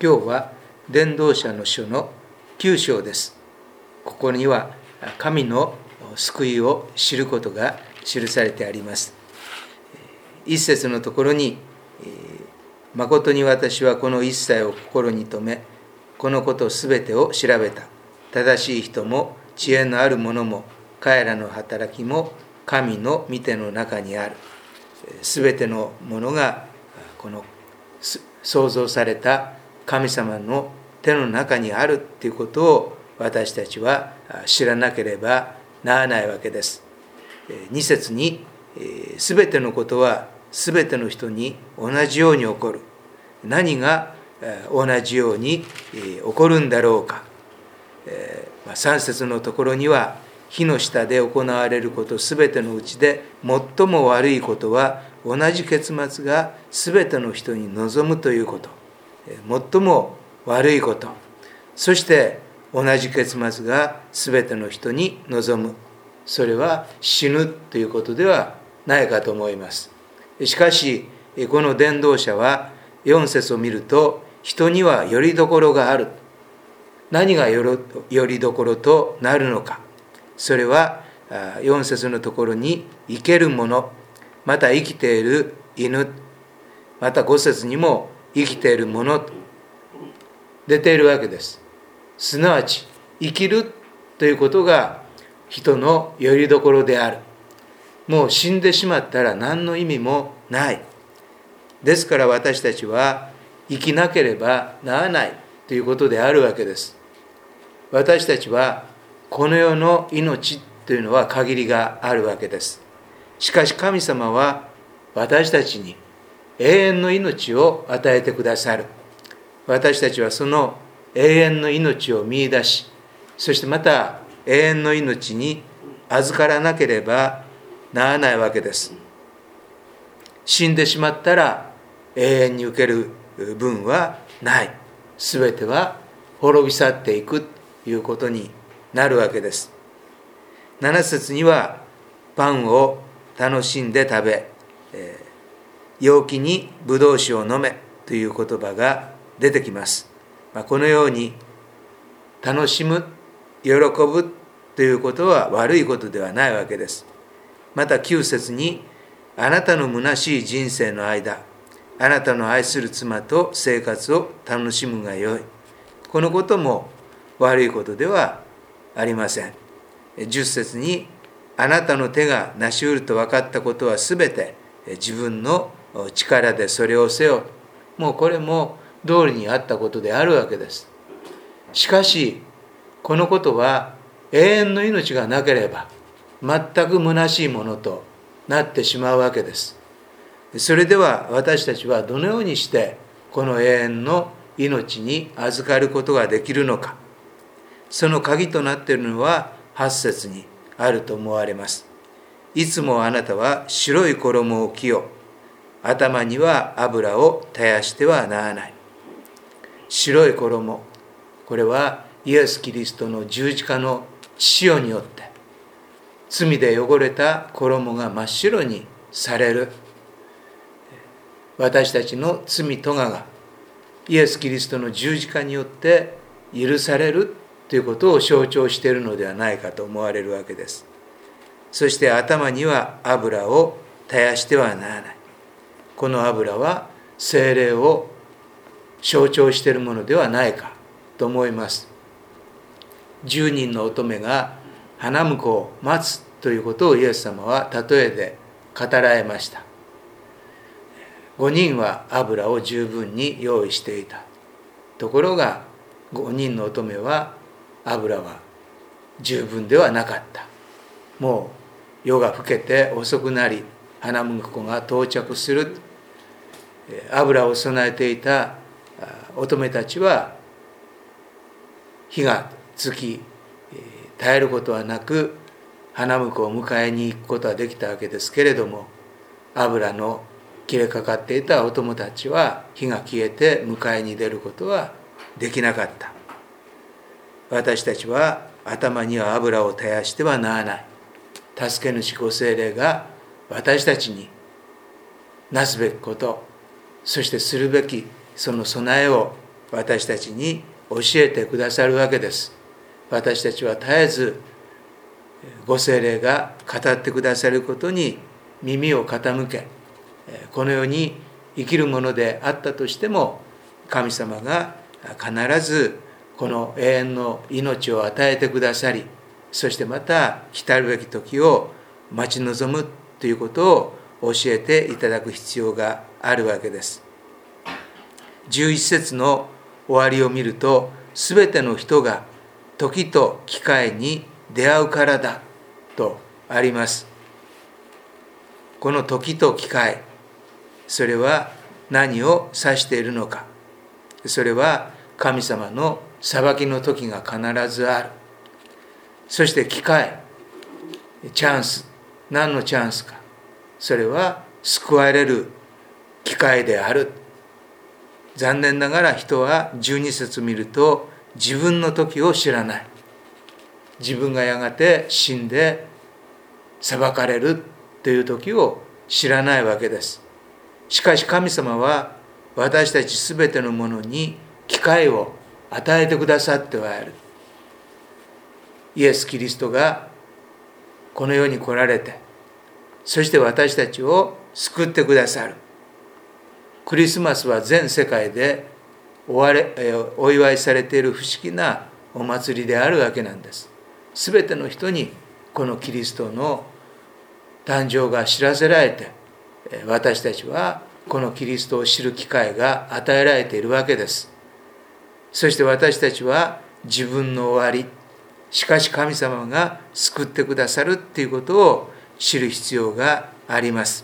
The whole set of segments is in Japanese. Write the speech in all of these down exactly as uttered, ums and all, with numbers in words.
今日は伝道者の書のきゅう章です。ここには神の救いを知ることが記されてあります。一節のところに、誠に私はこの一切を心に留め、このことすべてを調べた。正しい人も知恵のある者も彼らの働きも神の御手の中にある。すべてのものがこの創造された神様の手の中にあるということを私たちは知らなければならないわけです。に節にすべてのことはすべての人に同じように起こる。何が同じように起こるんだろうか。さん節のところには火の下で行われることすべてのうちで最も悪いことは同じ結末がすべての人に望むということ。最も悪いこと。そして同じ結末がすべての人に望む。それは死ぬということではないかと思います。しかしこの伝道者はよん節を見ると、人にはよりどころがある。何がよりどころとなるのか。それはよん節のところに生けるもの、また生きている犬、またご節にも生きているものと出ているわけです。すなわち生きるということが人のよりどころである。もう死んでしまったら何の意味もない。ですから私たちは生きなければならないということであるわけです。私たちはこの世の命というのは限りがあるわけです。しかし神様は私たちに永遠の命を与えてくださる。私たちはその永遠の命を見出し、そしてまた永遠の命に預からなければならないわけです。死んでしまったら永遠に受ける分はない。すべては滅び去っていくということになるわけです。なな節にはパンを楽しんで食べ、陽気にブドウ酒を飲めという言葉が出てきます。このように楽しむ、喜ぶということは悪いことではないわけです。またきゅう節に、あなたの虚しい人生の間、あなたの愛する妻と生活を楽しむがよい。このことも悪いことではありません。じゅっ節に、あなたの手が成し得ると分かったことはすべて自分の力でそれをせよ。もうこれも道理にあったことであるわけです。しかしこのことは永遠の命がなければ全く虚しいものとなってしまうわけです。それでは私たちはどのようにしてこの永遠の命に預かることができるのか。その鍵となっているのははち節にあると思われます。いつもあなたは白い衣を着よ。頭には油を絶やしてはならない。白い衣、これはイエス・キリストの十字架の血潮によって罪で汚れた衣が真っ白にされる。私たちの罪咎がイエス・キリストの十字架によって許されるということを象徴しているのではないかと思われるわけです。そして頭には油を絶やしてはならない。この油は聖霊を象徴しているものではないかと思います。十人の乙女が花婿を待つということをイエス様は例えで語られました。五人は油を十分に用意していた。ところが五人の乙女は油は十分ではなかった。もう夜が更けて遅くなり、花婿が到着する。油を備えていた乙女たちは火がつき耐えることはなく花婿を迎えに行くことはできたわけですけれども、油の切れかかっていた乙女たちは火が消えて迎えに出ることはできなかった。私たちは頭には油を絶やしてはならない。助け主ご聖霊が私たちになすべきこと、そしてするべきその備えを私たちに教えてくださるわけです。私たちは絶えずご聖霊が語ってくださることに耳を傾け、この世に生きるものであったとしても、神様が必ずこの永遠の命を与えてくださり、そしてまた来たるべき時を待ち望むということを教えていただく必要があるわけです。じゅういち節の終わりを見ると、すべての人が時と機会に出会うからだとあります。この時と機会、それは何を指しているのか。それは神様の裁きの時が必ずある。そして機会、チャンス、何のチャンスか。それは救われる機会である。残念ながら人はじゅうに節見ると自分の時を知らない。自分がやがて死んで裁かれるという時を知らないわけです。しかし神様は私たちすべてのものに機会を与えてくださっておられる。イエス・キリストがこの世に来られて、そして私たちを救ってくださる。クリスマスは全世界でお祝いされている不思議なお祭りであるわけなんです。すべての人にこのキリストの誕生が知らせられて、私たちはこのキリストを知る機会が与えられているわけです。そして私たちは自分の終わり、しかし神様が救ってくださるということを知る必要があります。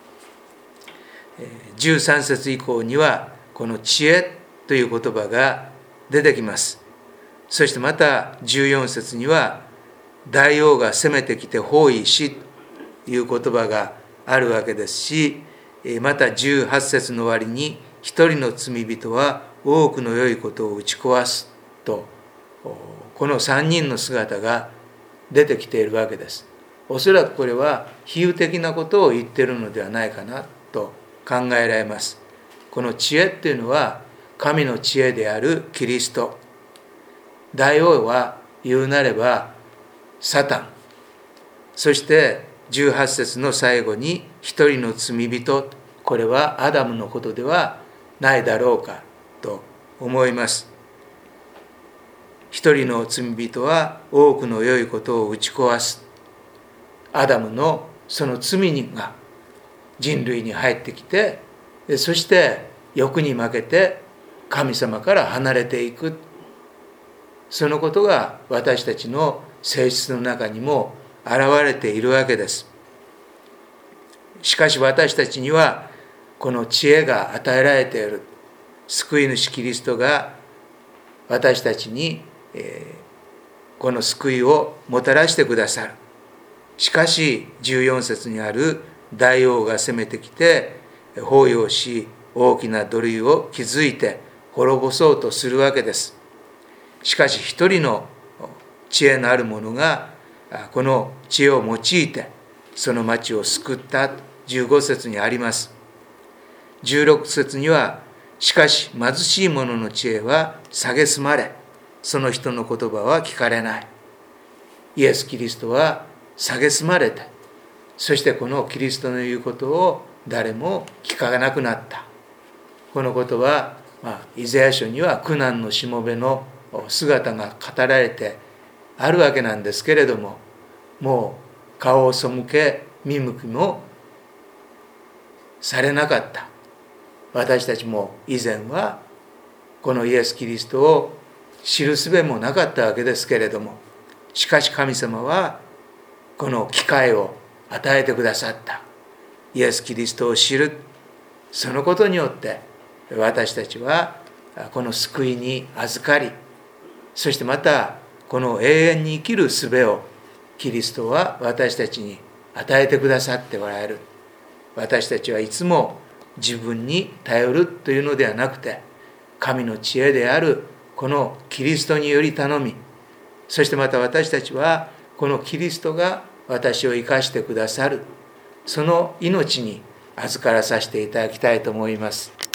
じゅうさん節以降にはこの知恵という言葉が出てきます。そしてまたじゅうよん節には大王が攻めてきて包囲しという言葉があるわけですし、またじゅうはち節の終わりに一人の罪人は多くの良いことを打ち壊すと、このさんにんの姿が出てきているわけです。おそらくこれは比喩的なことを言っているのではないかなと考えられます。この知恵っていうのは神の知恵であるキリスト。大王は言うなればサタン。そしてじゅうはち節の最後に一人の罪人。これはアダムのことではないだろうかと思います。一人の罪人は多くの良いことを打ち壊す。アダムのその罪が人類に入ってきて、そして欲に負けて神様から離れていく。そのことが私たちの性質の中にも現れているわけです。しかし私たちにはこの知恵が与えられている。救い主キリストが私たちにこの救いをもたらしてくださる。しかしじゅうよん節にある大王が攻めてきて包囲をし、大きな土塁を築いて滅ぼそうとするわけです。しかし一人の知恵のある者がこの知恵を用いてその町を救ったじゅうご節にあります。じゅうろく節には、しかし貧しい者の知恵は蔑まれ、その人の言葉は聞かれない。イエス・キリストは蔑まれて、そしてこのキリストの言うことを誰も聞かなくなった。このことは、まあ、イザヤ書には苦難のしもべの姿が語られてあるわけなんですけれども、もう顔を背け見向きもされなかった。私たちも以前はこのイエス・キリストを知る術もなかったわけですけれども、しかし神様はこの機会を与えてくださった。イエス・キリストを知る。そのことによって私たちはこの救いに預かり、そしてまたこの永遠に生きる術をキリストは私たちに与えてくださっておられる。私たちはいつも自分に頼るというのではなくて、神の知恵であるこのキリストにより頼み、そしてまた私たちはこのキリストが私を生かしてくださる、その命に預からさせていただきたいと思います。